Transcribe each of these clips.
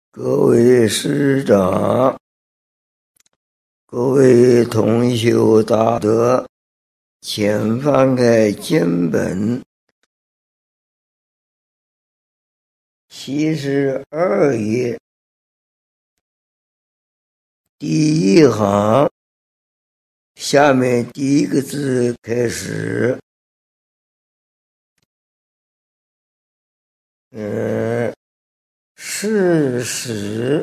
各位师长，各位同修大德，请翻开经本72页第一行下面第一个字开始。是使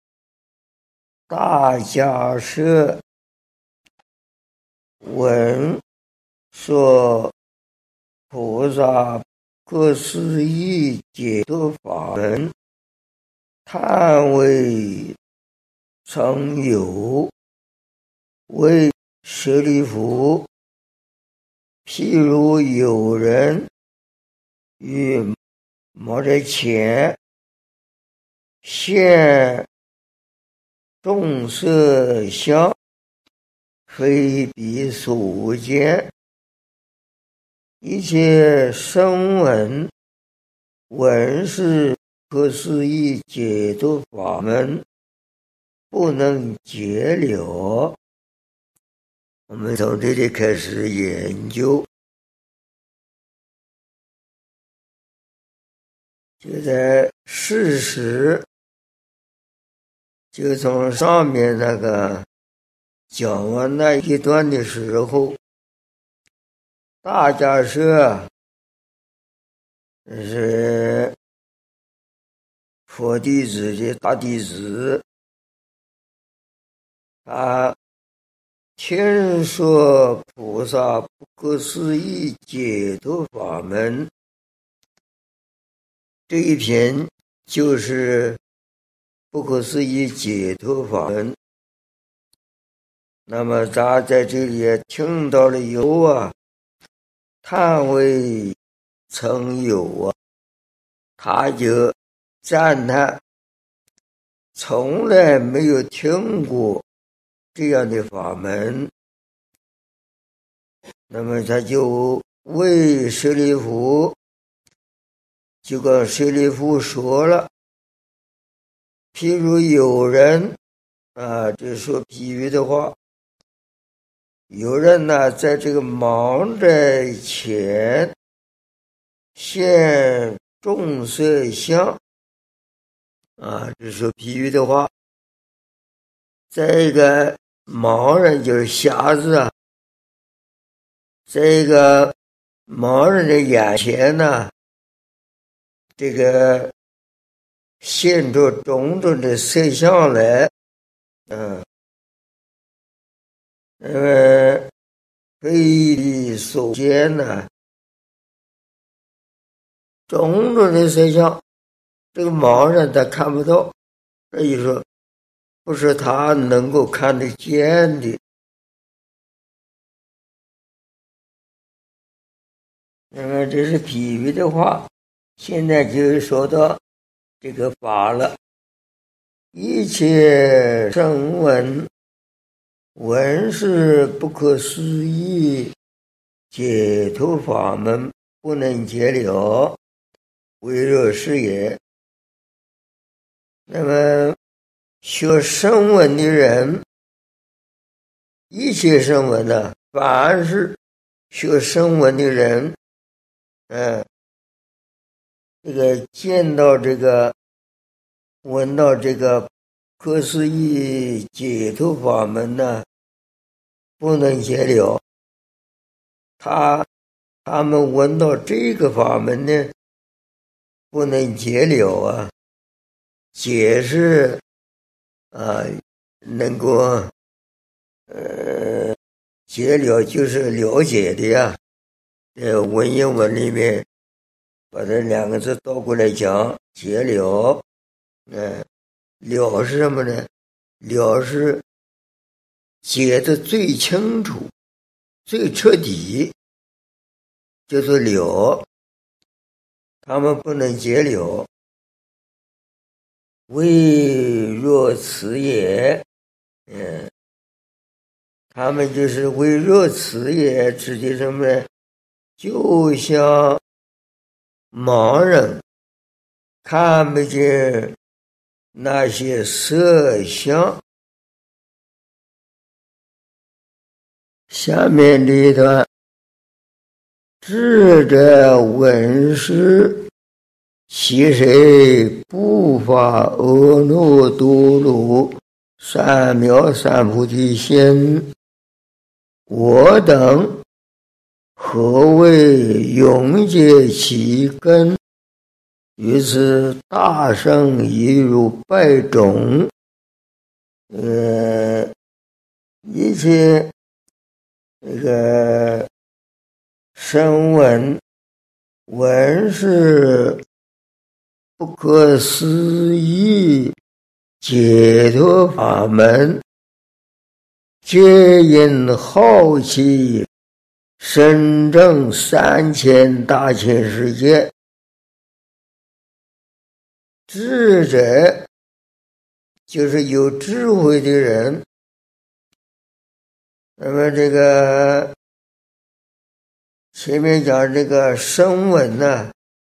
大迦叶闻说菩萨各思议解脱法门，叹谓曾有，为舍利弗，譬如有人于某人前现众色相，非彼所见，一切声闻闻是不可思议解脱法门，不能解了。我们从这里开始研究，就在事实，就从上面那个讲完那一段的时候，大迦叶是佛弟子的大弟子，他听说菩萨不可思议解脱法门，这一篇就是不可思议解脱法门。那么他在这里也听到了以后啊，叹谓曾有啊，他就赞叹从来没有听过这样的法门。那么他就为舍利弗，就跟舍利弗说了，譬如有人这说比喻的话，有人呢在这个盲在前现众色相这说比喻的话，在一个盲人就是瞎子啊，在一个盲人的眼前呢，这个现出种种的色相来，非彼所见呢，种种的色相，这个盲人他看不到，所以说不是他能够看得见的。那么这是比喻的话，现在就说到这个法了。一切声闻闻是不可思议解脱法门，不能解了，为若是也。那么学声闻的人，一切声闻呢，凡是学声闻的人，这个见到这个闻到这个不可思议解脱法门呢，不能解了。他们闻到这个法门呢，不能解了啊。解释能够解了就是了解的呀。在文言文里面把这两个字倒过来讲，解了，了是什么呢？了是解得最清楚、最彻底，叫做了。他们不能解了，为若此也。他们就是为若此也，指的什么呢？就像盲人看不见那些色相。下面这一段，智者闻是，其谁不发阿耨多罗三藐三菩提心？我等何为永结其根？于是大圣亦如百种。一切这个声闻是不可思议解脱法门，皆因好奇深证3000大千世界。智者就是有智慧的人。那么这个前面讲这个声闻呢，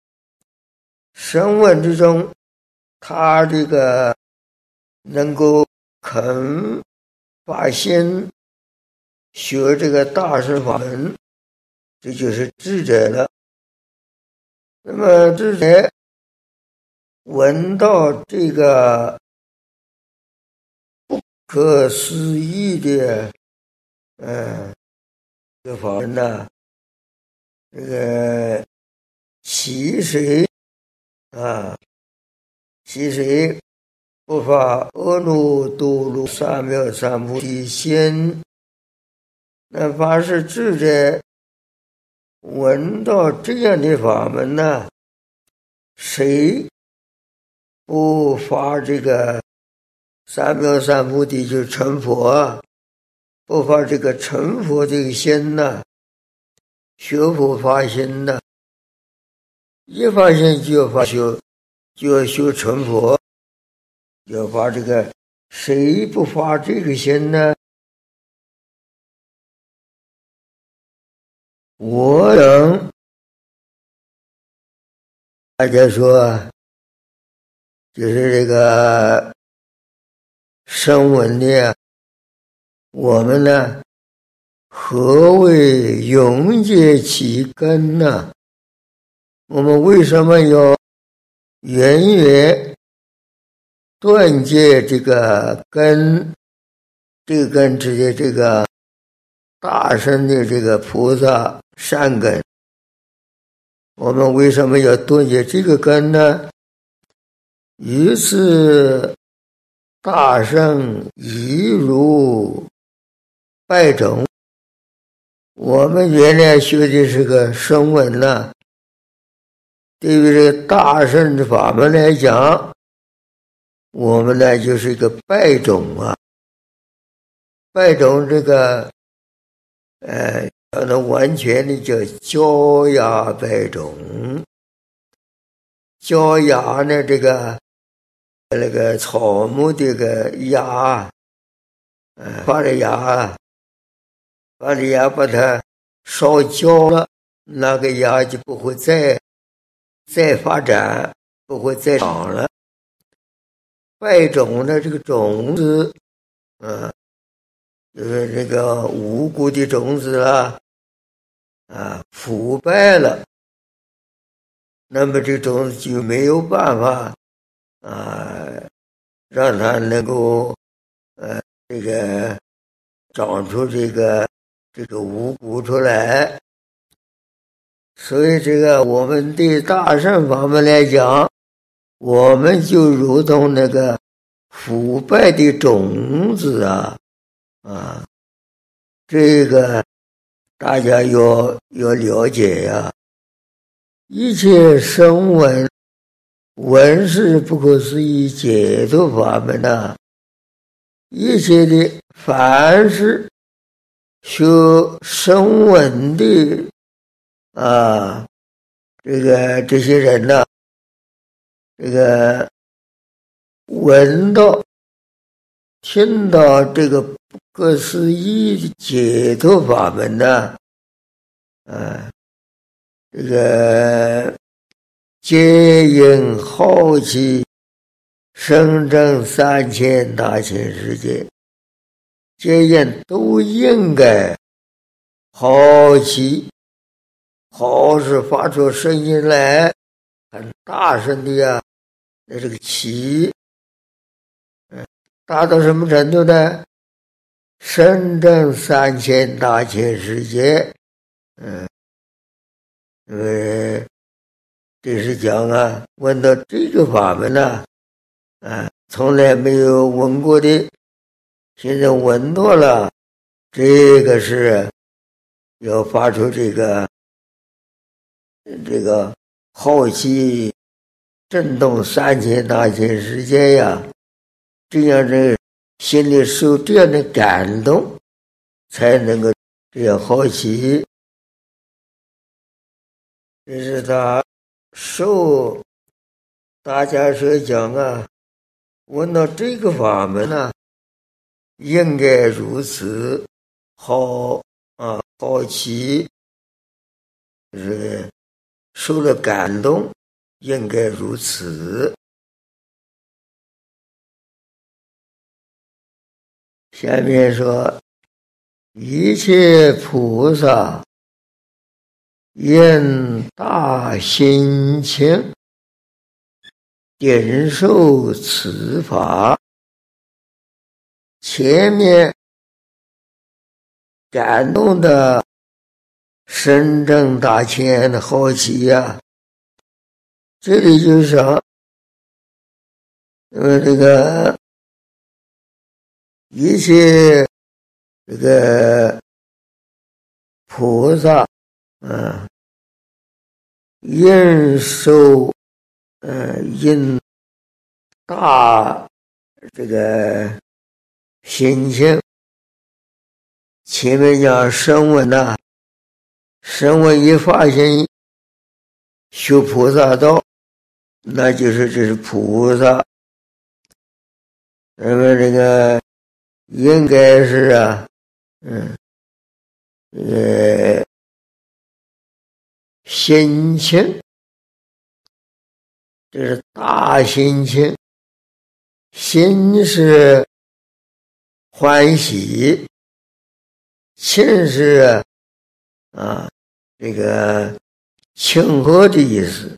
声闻之中，他这个能够肯发心学这个大乘法门，这就是智者了。那么智者闻到这个不可思议的这个法门呢，这个其谁不发阿耨多罗三藐三菩提心？那凡是智者闻到这样的法门呢，谁不发这个三藐三菩提，就是成佛，不发这个成佛这个心呢，学佛发心呢，一发心就要修成佛，要发这个，谁不发这个心呢？我等，大家说，就是这个声闻的，我们呢，何为永结其根呢？我们为什么要远远断绝这个根？这个根指的这个大乘的这个菩萨善根。我们为什么要断绝这个根呢？于是大圣亦如百种。我们原来学的是个声闻呢，对于这个大乘的法门来讲，我们呢就是一个百种啊。百种这个要能完全的叫焦芽百种。焦芽呢，这个那个草木这个芽，把这芽把它烧焦了，那个芽就不会再发展，不会再长了。百种的这个种子，就是这个无辜的种子啦，腐败了，那么这种子就没有办法让它能够这个长出这个五谷出来。所以这个我们对大乘法门来讲，我们就如同那个腐败的种子这个大家要了解呀。一切声闻是不可思议解脱法门呐，一切的凡是学声闻的这些人呢，这个闻到听到这个不可思议的解脱法门呢，这个皆因好奇声震3000大千世界，皆因都应该好奇，好是发出声音来，很大声的呀。那这个奇，达到什么程度呢？声震3000大千世界，因为这是讲啊，闻到这个法门呢，从来没有闻过的，现在闻到了，这个是要发出这个好奇震动3000大千世界呀，这样这心里受这样的感动，才能够这样好奇。这是他受大家所讲啊，闻到这个法门啊，应该如此好奇，就是受了感动，应该如此。下面说，一切菩萨因大心情顶受此法。前面感动的深正大千的好奇呀，这里就是说，这个一切这个菩萨应受因大这个心情。前面讲声闻呐，声闻一发现修菩萨道，那就是这是菩萨。那么这个应该是心情，这是大心情，心是欢喜，庆是这个庆贺的意思，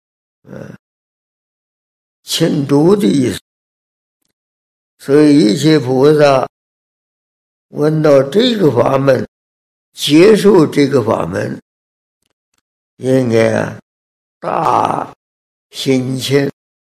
庆祝的意思。所以一切菩萨闻到这个法门，接受这个法门，应该大心情。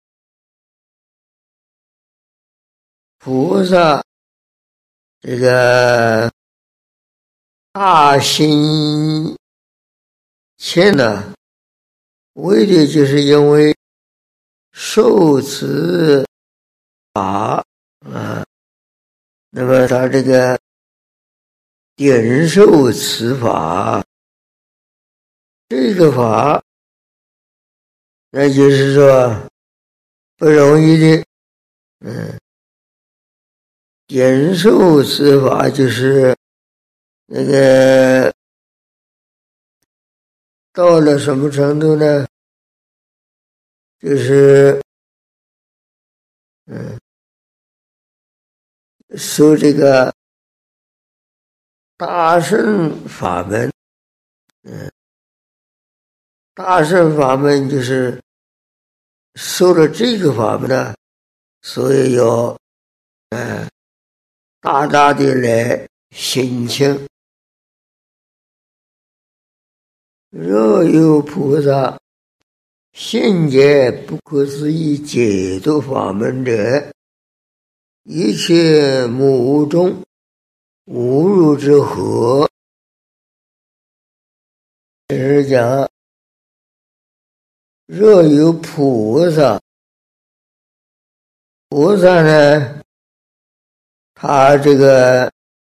菩萨这个大心情呢，为的就是因为受持法那么他这个顶受此法，这个法那就是说不容易的，顶受此法就是那个到了什么程度呢？就是受这个大乘法门，大乘法门就是受了这个法门呢，所以要大大的来心情。若有菩萨信解不可思议解脱法门者，一切目中无入之河。这是讲，若有菩萨，菩萨呢，他这个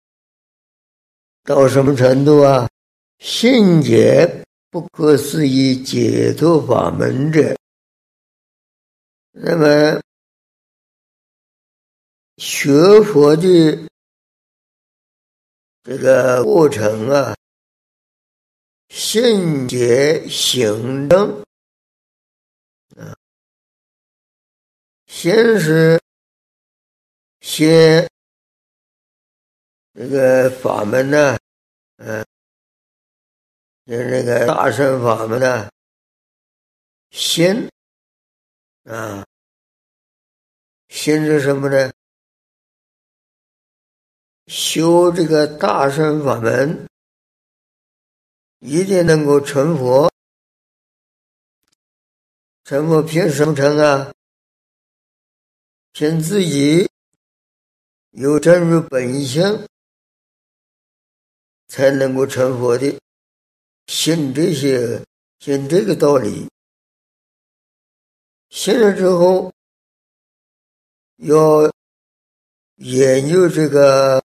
到什么程度啊？信解不可思议解脱法门者，那么学佛的这个过程啊，信解行证， 先是先这个法门呢，先这个大乘法门呢，先先是什么呢？修这个大乘法门，一定能够成佛。成佛凭什么成啊？凭自己有真如本性，才能够成佛的。信这个道理，信了之后，要研究这个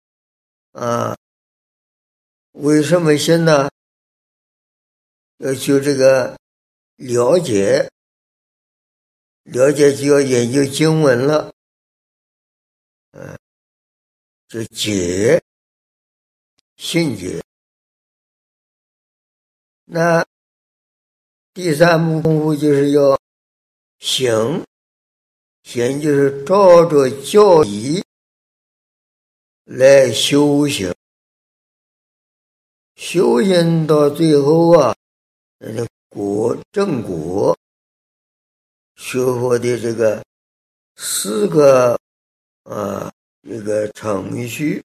为什么信呢？要去这个了解就要研究经文了，就解信解。那第三步功夫就是要行就是照着教义来修行，修行到最后正果学佛的这个4个这个程序。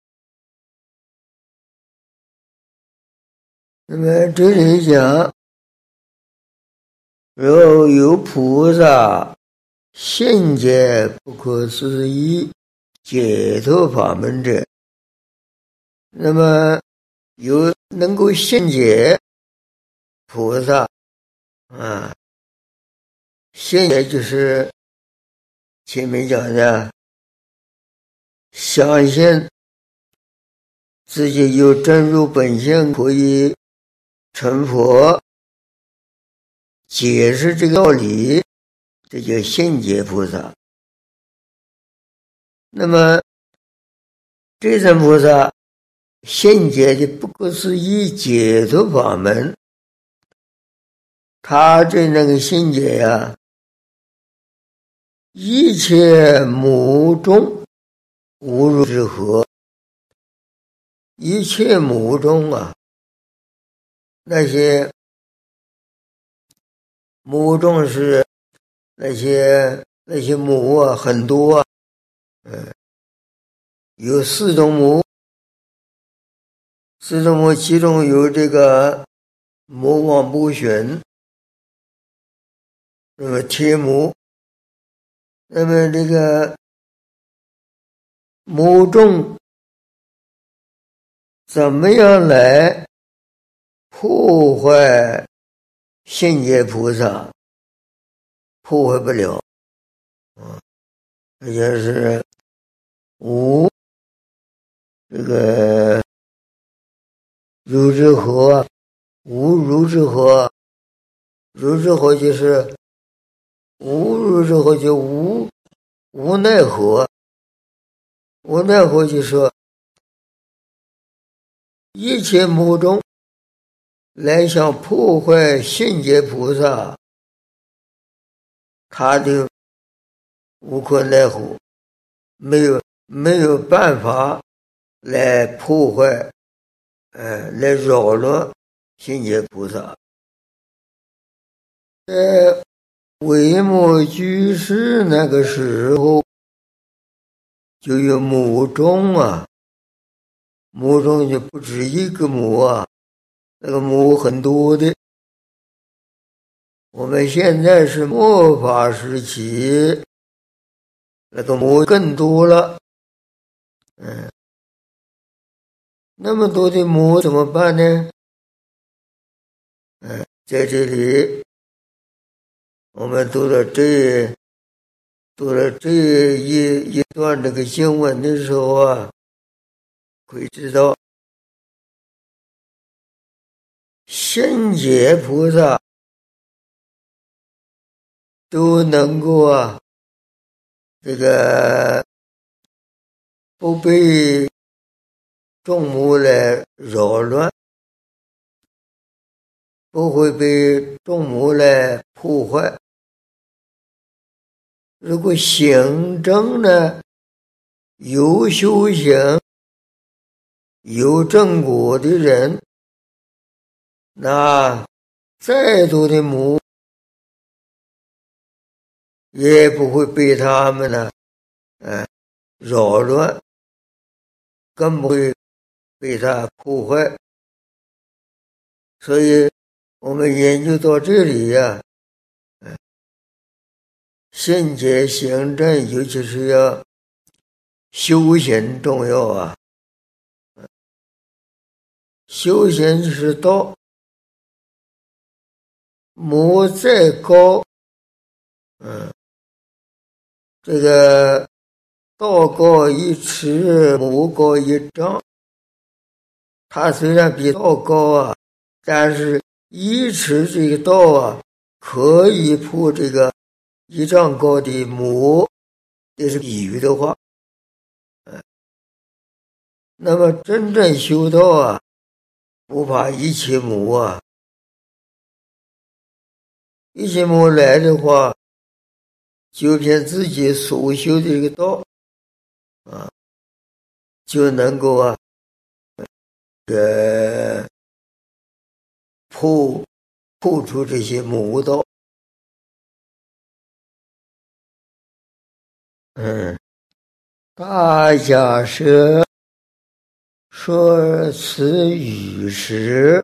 那么这里讲，若有菩萨信解不可思议解脱法门者，那么有能够信解菩萨信解就是前面讲的，相信自己有真如本性，可以成佛，解释这个道理，这叫信解菩萨。那么这尊菩萨信解的不可思议解脱法门，他这那个信解一切母中无如之何。一切母中那些母中是那些母很多有4种母，其中有这个魔王不选，那么天母，那么这个母众怎么样来破坏信解菩萨？破坏不了而且是无这个如之何，无如之何，如之何就是无如之何，就无奈何。无奈何就说一切母中来想破坏信解菩萨，他就无可奈何，没有办法来破坏来扰乱信解菩萨。在维摩居士那个时候，就有母众母众就不止一个母那个母很多的。我们现在是末法时期，那个母更多了。那么多的母怎么办呢？在这里我们读了这一段这个经文的时候可以知道，信解菩萨都能够这个不被众母来扰乱，不会被众母来破坏。 如果行正呢，有修行、有正果的人，那再多的母也不会被他们呢，扰乱，更不会被他破坏。所以我们研究到这里呀，信解行正，尤其是要修行重要啊。修行是道，母再高，这个道高一尺，母高一丈。它虽然比道高啊，但是一尺这个道啊，可以破这个一丈高的母，这是比喻的话。那么真正修道啊，不怕一切母啊，一切母来的话，就凭自己所修的这个道啊，就能够啊，破除这些魔道。大家舍说此语时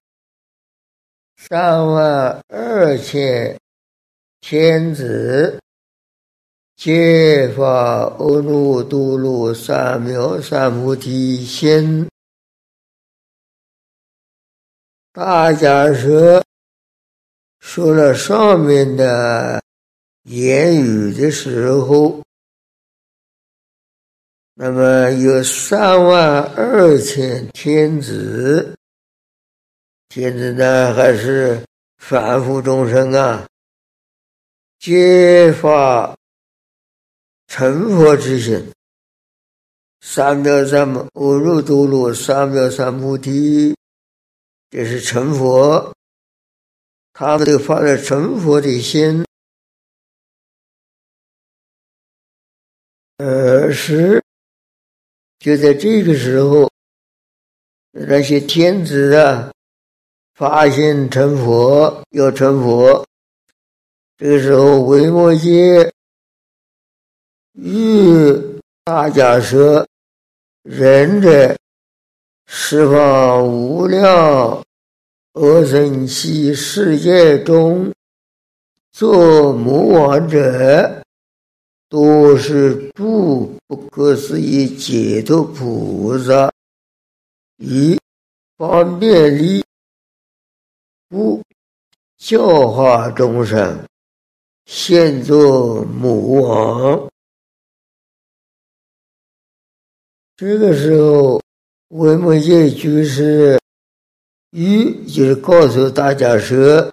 32000天子，皆发阿耨多罗三藐三菩提心。大家说了上面的言语的时候，那么有32000天子，天子呢还是凡夫众生啊，皆发成佛之心，三藐三阿耨多罗三藐三菩提，这是成佛，他们都发了成佛的心。就在这个时候，那些天子啊，发心成佛，要成佛。这个时候，维摩诘欲大家说：人者十方无量阿僧祇世界中，做魔王者，都是诸不可思议解脱菩萨，以方便力故教化众生，现作魔王。这个时候，维摩诘居士就是告诉大家说，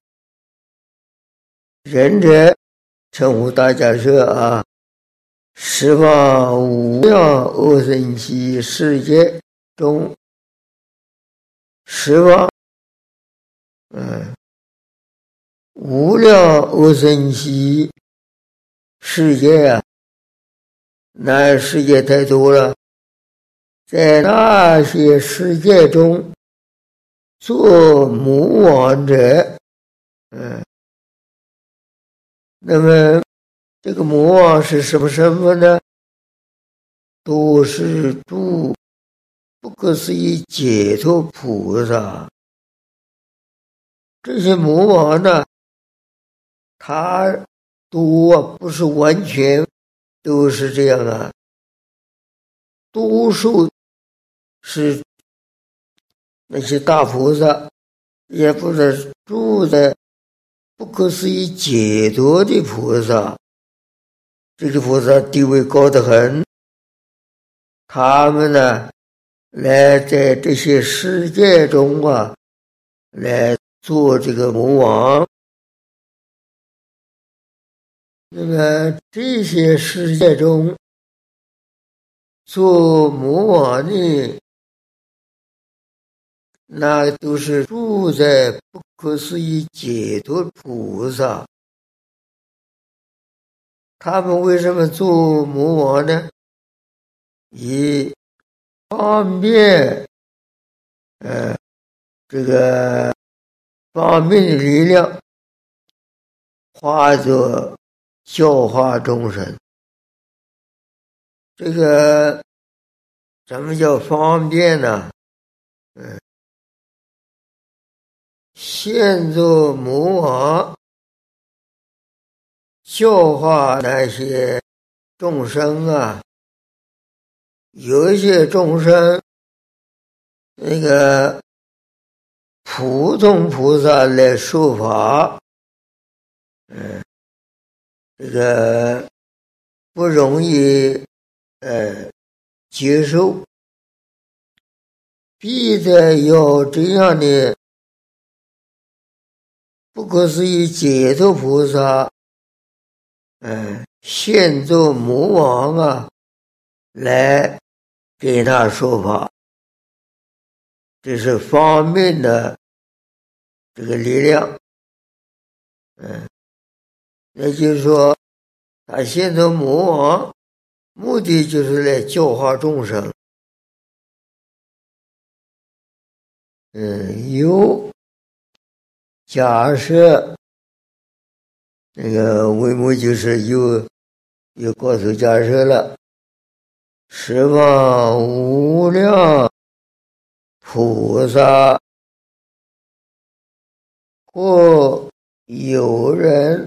人者称呼大家说啊，十方无量阿僧祇世界中，十方无量阿僧祇世界啊，那世界太多了，在那些世界中做魔王者，那么这个魔王是什么身份呢？都是诸不可思议解脱菩萨。这些魔王呢，他多不是完全都是这样啊，多数是那些大菩萨，也不是住在不可思议解脱的菩萨。这个菩萨地位高得很，他们呢，来在这些世界中啊，来做这个魔王。那么这些世界中做魔王的，那都是住在不可思议解脱菩萨， 他们为什么做魔王呢？以方便这个方便的力量化作教化众生。这个什么叫方便呢？现做魔王教化那些众生啊，有一些众生那个普通菩萨来说法，这个不容易接受，逼得要这样的不过是以解脱菩萨现做魔王啊来给他说法，这是方便的这个力量。那就是说他现做魔王目的就是来教化众生。有假设那个为母就是有高手假设了，十方无量菩萨或有人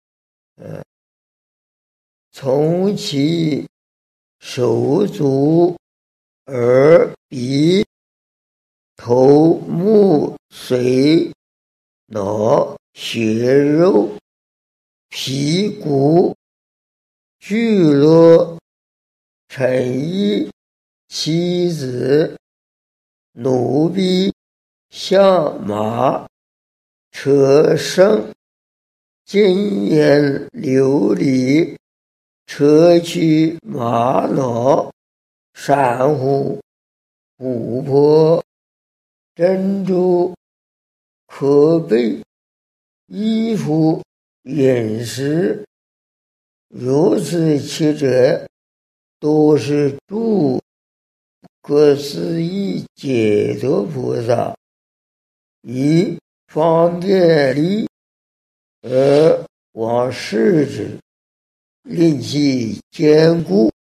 从其手足耳鼻头目髓脑血肉皮骨聚落尘衣妻子奴婢象马车牲金银琉璃砗磲玛瑙珊瑚琥珀珍珠可贝衣服饮食，如此七者都是诸不可思议解脱菩萨以方便力而往视之，令其坚固。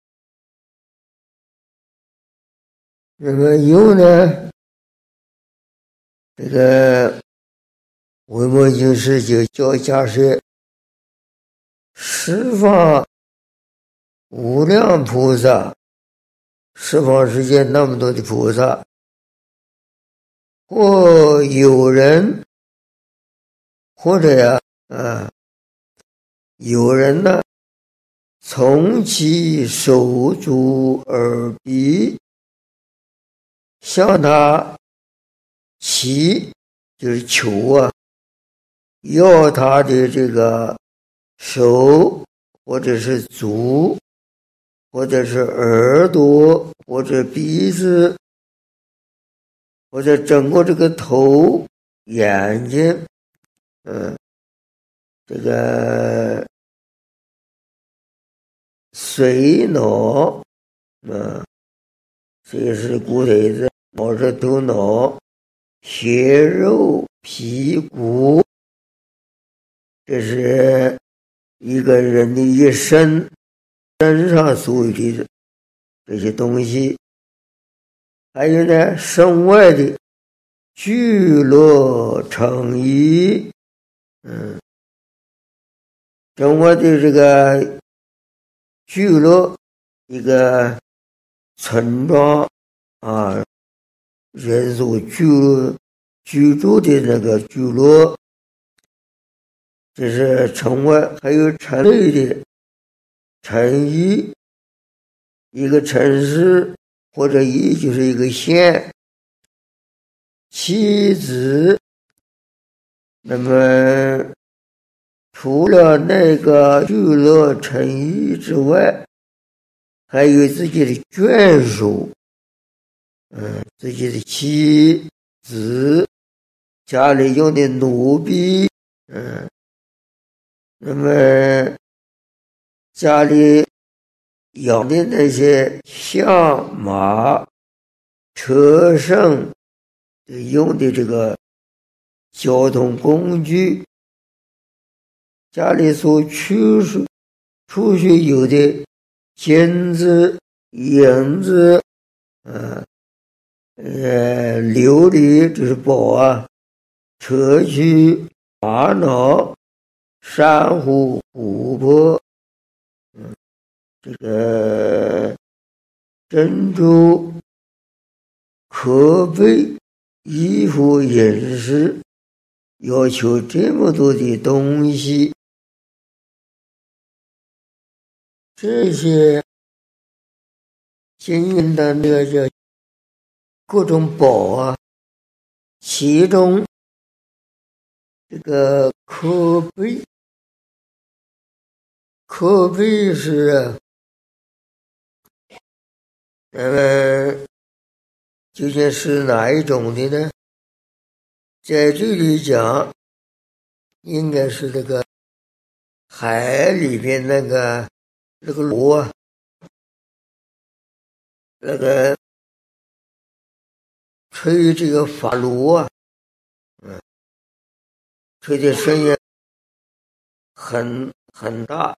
那么有呢，这个维摩经师就教假设十方无量菩萨，十方世界那么多的菩萨，或有人或者有人呢从其手足耳鼻向他祈，就是求啊，要他的这个手或者是足或者是耳朵或者鼻子或者整个这个头眼睛这个髓脑这是骨腿子脑是头脑血肉皮骨，这是一个人的一生身上所有的这些东西。还有呢，身外的聚落成衣，身外的这个聚落，一个村庄啊，人所居住的那个聚落，这是城外。还有城内的城邑，一个城市或者邑就是一个县。妻子，那么除了那个聚落城邑之外，还有自己的眷属，自己的妻子，家里用的奴婢，那么家里养的那些象马车牲用的这个交通工具，家里所储蓄有的金子银子琉璃，这是宝啊，砗磲玛瑙珊瑚琥珀，这个珍珠可贝衣服饮食，要求这么多的东西，这些金银的那个各种宝啊，其中这个可贝是究竟是哪一种的呢？在这里讲，应该是这个海里边那个螺啊，那个吹这个法螺啊，吹的声音很大，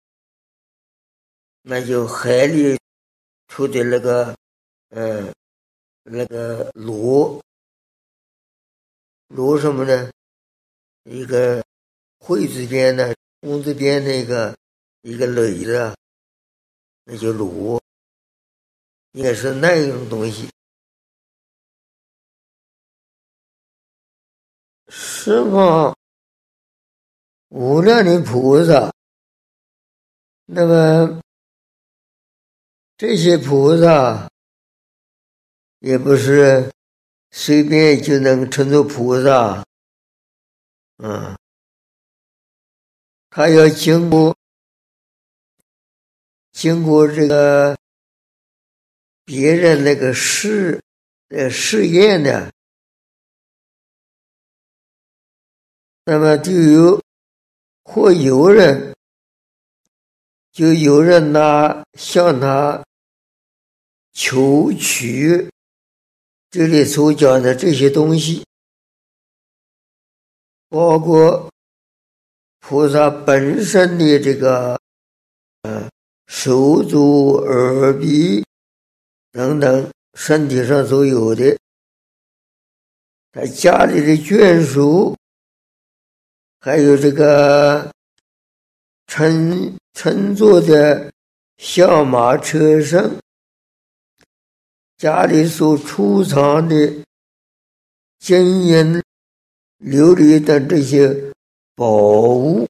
那就海里出的那个螺什么呢？一个会字边的工字边的一个垒的，那就螺，应该是那种东西。十方无量的菩萨，那么这些菩萨也不是随便就能称作菩萨，他要经过这个别人那个试验的，那么有人向他求取这里所讲的这些东西，包括菩萨本身的这个手足耳鼻等等身体上所有的，他家里的眷属，还有这个乘坐的象马车牲，家里所储藏的金银琉璃等这些宝物，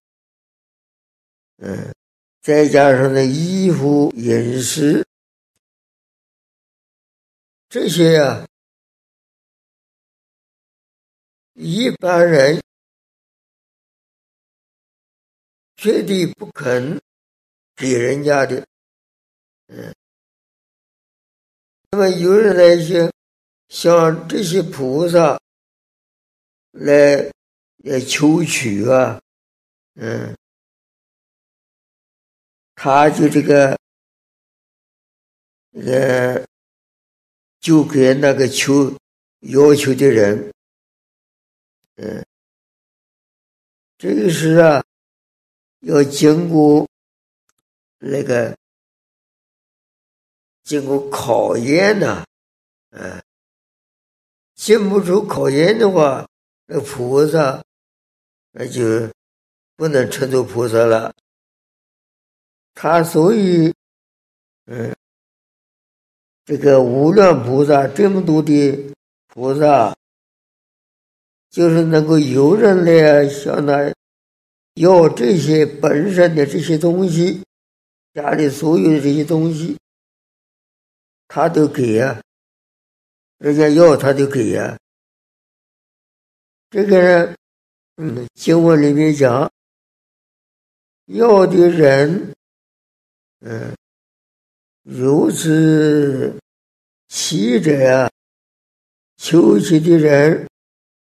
再加上的衣服饮食，这些一般人绝对不肯给人家的。那么有人来向这些菩萨来求取啊，他就就给那个要求的人，这个是要经过考验的，经不住考验的话，那菩萨那就不能称作菩萨了。他所以这个无量菩萨这么多的菩萨，就是能够有人来向他要这些本身的这些东西，家里所有的这些东西，他都给啊，人家要他就给啊。这个经文里面讲，要的人如此乞者求取的人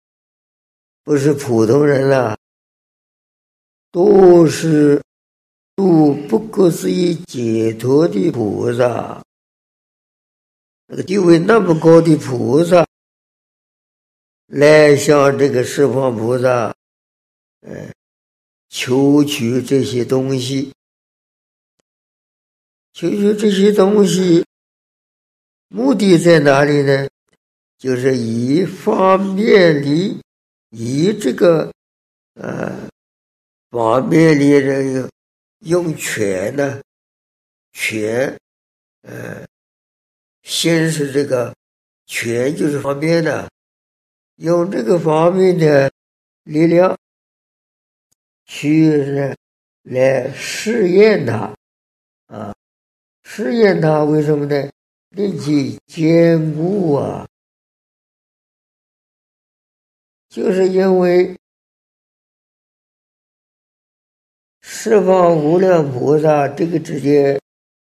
不是普通人了，都是度不可思议解脱的菩萨，那个地位那么高的菩萨，来向这个十方菩萨，求取这些东西，求取这些东西，目的在哪里呢？就是以方便力，以这个方便力这个用权呢，权先是这个权就是方便的，用这个方面的力量去来试验它试验它，为什么呢？令其坚固啊，就是因为十方无量菩萨这个直接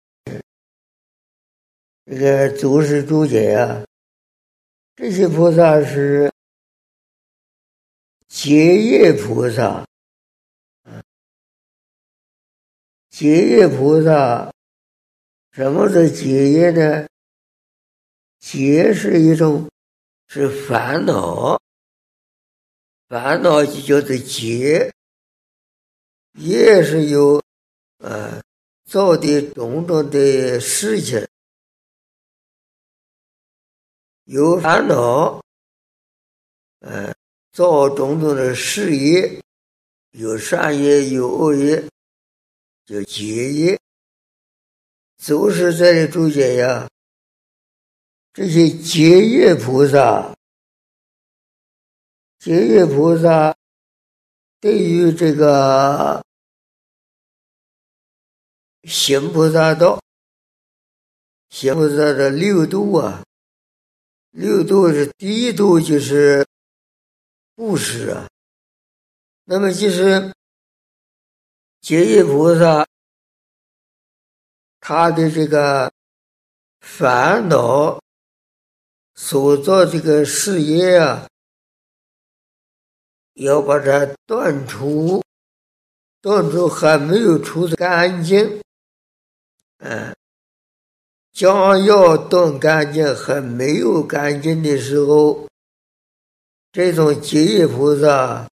这个祖师注解啊，这些菩萨是结业菩萨，结业菩萨，什么是结业呢？结是一种是烦恼，烦恼就叫做结，业是有造的种种的事情，有烦恼造种种的事业，有善业有恶业，叫结业。祖师在这注解呀，这些结业菩萨，结业菩萨对于这个行菩萨道，行菩萨的六度啊，六度是第一度就是布施啊，那么就是结业菩萨他的这个烦恼所做这个事业啊，要把它断除还没有除的干净，将要断干净还没有干净的时候，这种结业菩萨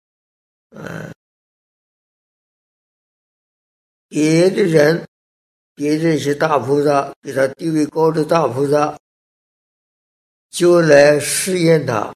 别的人别这些大菩萨，比他地位高的大菩萨就来试验他。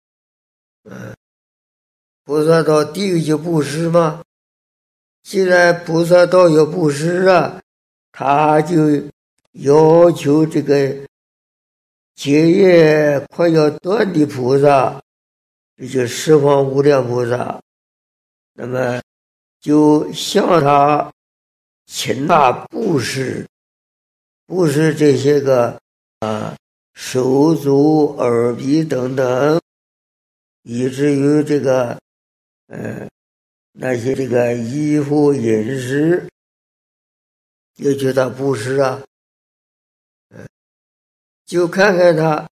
菩萨道第一个就布施嘛，既然菩萨道有布施啊，他就要求这个结业快要断的菩萨，这就十方无量菩萨，那么就向他请他布施这些个手足耳鼻等等，以至于这个那些这个衣服饮食要求他布施啊，就看看他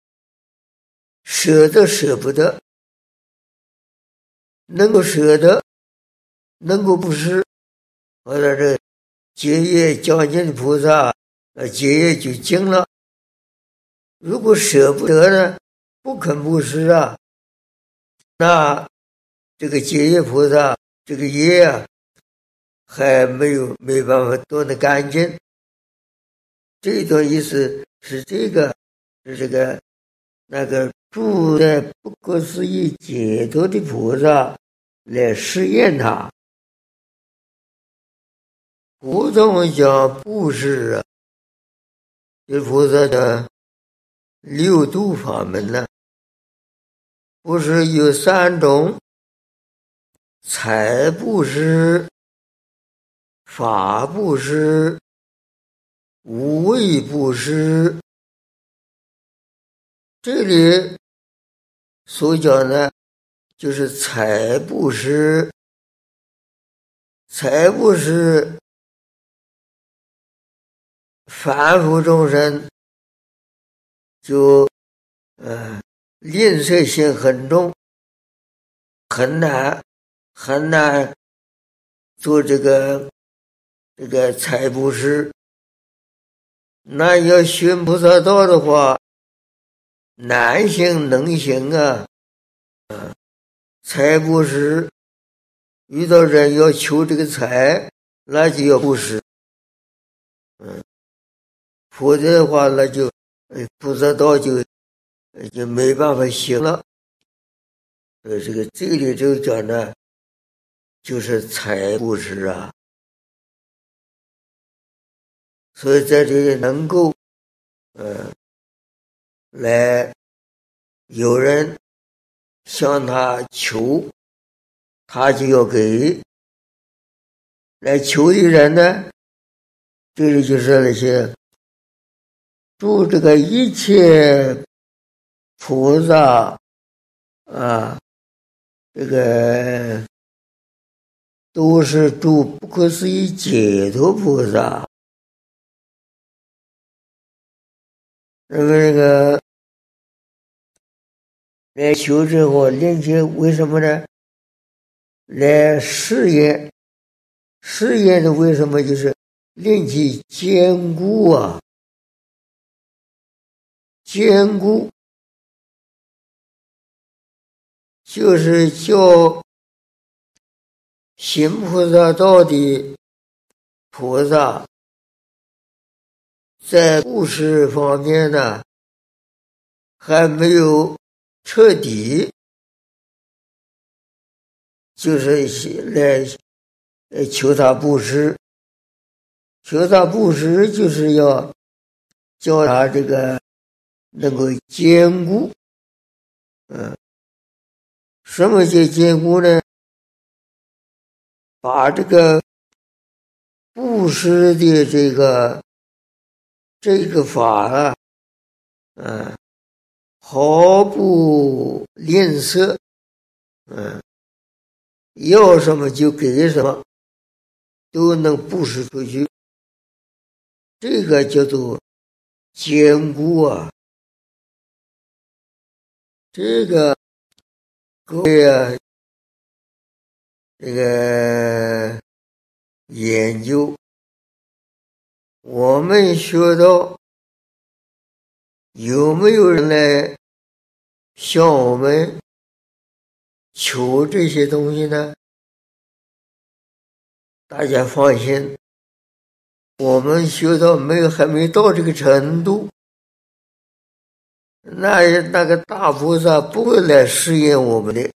舍得舍不得，能够舍得能够布施，或者这结业将近的菩萨结业就尽了。如果舍不得呢，不肯布施啊，那这个结业菩萨这个业啊还没办法断得干净。这段意思是这个那个住在不可思议解脱的菩萨来试验他。古宗讲布施啊，这菩萨的六度法门呢，布施有三种：财布施、法布施、无畏布施。这里所讲的就是财布施。财布施，凡夫众生就吝啬心很重，很难做这个这个财布施。那要寻菩萨道的话，难行能行啊！财布施，遇到人要求这个财，那就要布施。否则的话，那就菩萨道就没办法行了。这里就讲的，就是财布施啊。所以在这里能够来有人向他求，他就要给。来求的人呢，这里就是那些祝这个一切菩萨啊，这个都是祝不可思议解脱菩萨。这个来求之后，练习为什么呢？来试验的为什么就是练习坚固啊？坚固就是叫行菩萨道的菩萨，在布施方面呢，还没有彻底，就是来求他布施。求他布施就是要叫他这个能够坚固。什么叫坚固呢？把这个布施的这个法啊，毫不吝啬，要什么就给什么，都能布施出去。这个叫做坚固啊。这个各位啊，这个研究，我们学到有没有人来向我们求这些东西呢？大家放心，我们学到还没到这个程度。那个大菩萨不会来试验我们的。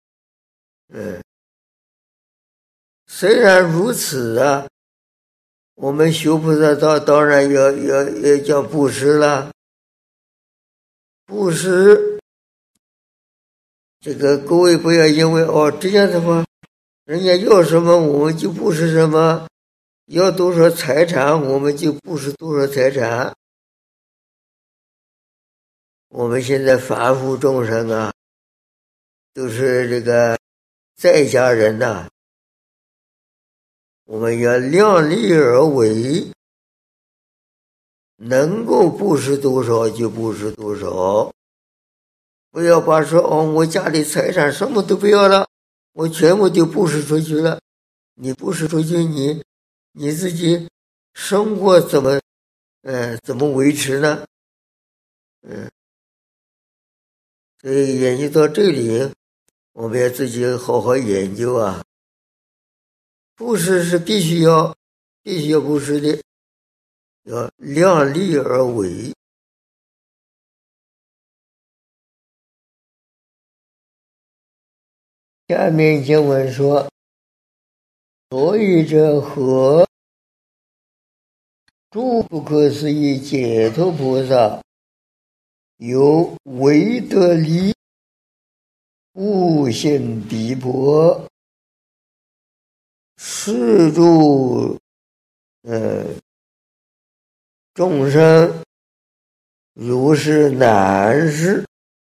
虽然如此啊，我们修菩萨道当然要讲布施了。布施这个各位不要因为这样的话，人家要什么我们就布施什么，要多少财产我们就布施多少财产。我们现在凡夫众生啊，都是这个在家人呐，我们要量力而为，能够布施多少就布施多少。不要把说我家里财产什么都不要了，我全部就布施出去了。你布施出去，你自己生活怎么维持呢？所以研究到这里，我们要自己好好研究啊。布施是必须要布施的，要量力而为。下面经文说：所以者何？诸不可思议解脱菩萨有为得利，悟性逼迫，示诸众生如是难事。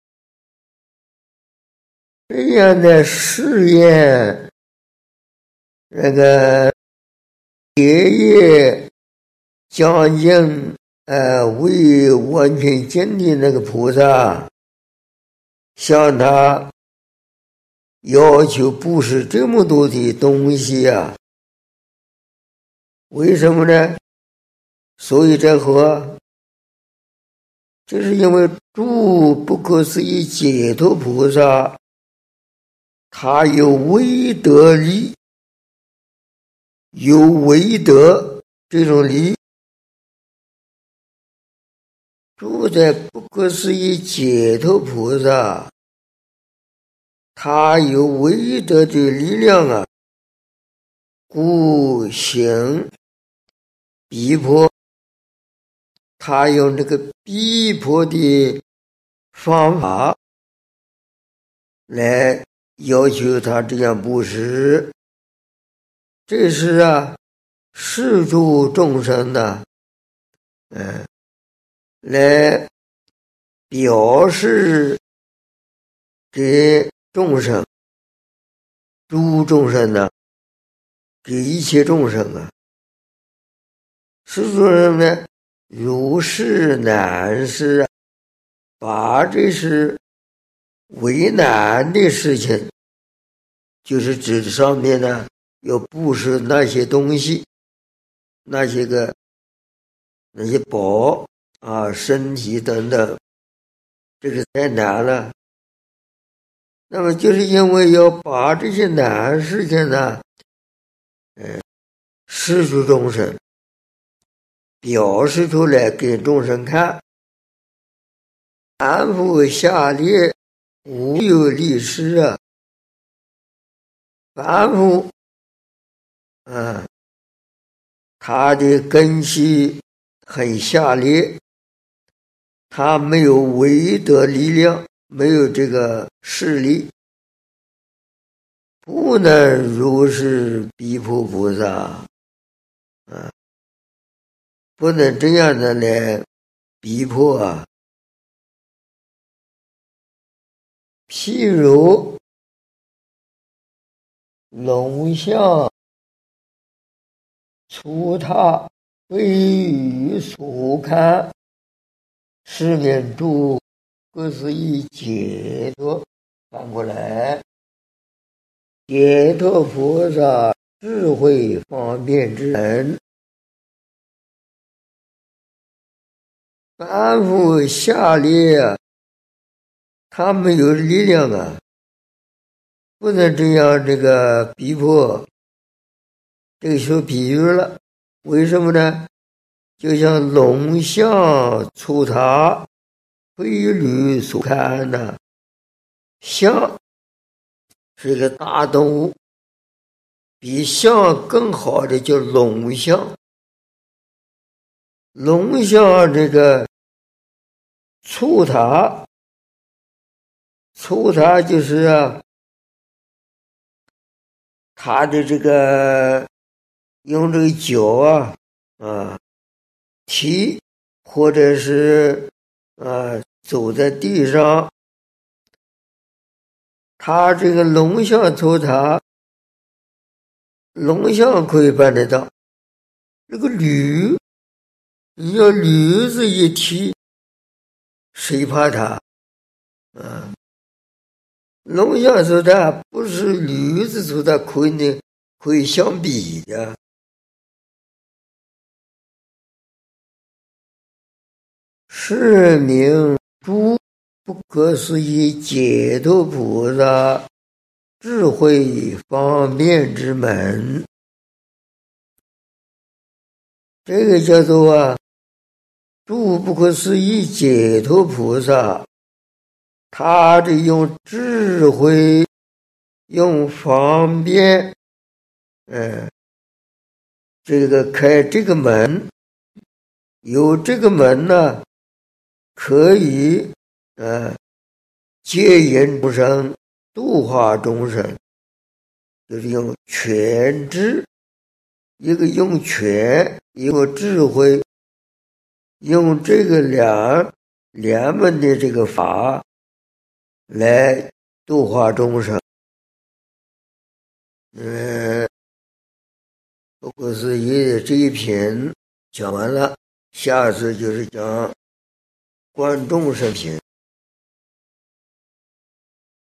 这样的试验，那个结业将近未完全见的那个菩萨，向他要求布施这么多的东西啊， 为什么呢？所以这后就是因为诸不可思议解脱菩萨，他有唯德力，有唯德这种力，住在不可思议解脱菩萨，他有唯德的力量啊，故行逼迫，他用这个逼迫的方法来要求他这样布施，这是施助众生的，来表示给众生，诸众生呢，给一切众生啊，施助人呢，如是难事，把这是为难的事情，就是指上面呢要布施那些东西，那些宝身体等等，这个太难了。那么就是因为要把这些难事情呢，施助众生，表示出来给众生看。凡夫下列无有利施啊，凡夫他的根系很下劣，他没有唯德力量，没有这个势力，不能如是逼迫菩萨不能这样的来逼迫啊。譬如龙象粗沓，非于所看，是念诸各思议解脱。反过来，解脱菩萨智慧方便之人，凡夫下列他没有力量不能这样这个逼迫。这个说比喻了，为什么呢？就像龙象粗沓，非驴所看的，象是一个大动物，比象更好的叫龙象。龙象这个粗沓就是它的这个用这个脚踢，或者是走在地上，它这个龙象粗沓，龙象可以办得到。这个驴，你要驴子一踢，谁怕它龙象粗沓不是驴子粗沓可以相比的。是名诸不可思议解脱菩萨智慧方便之门，这个叫做诸不可思议解脱菩萨，他的用智慧，用方便，这个开这个门，有这个门呢，可以接引众生，度化众生，就是用权智，一个用权，一个智慧，用这个两门的这个法来度化众生。不可思议这一篇讲完了，下次就是讲观众生品。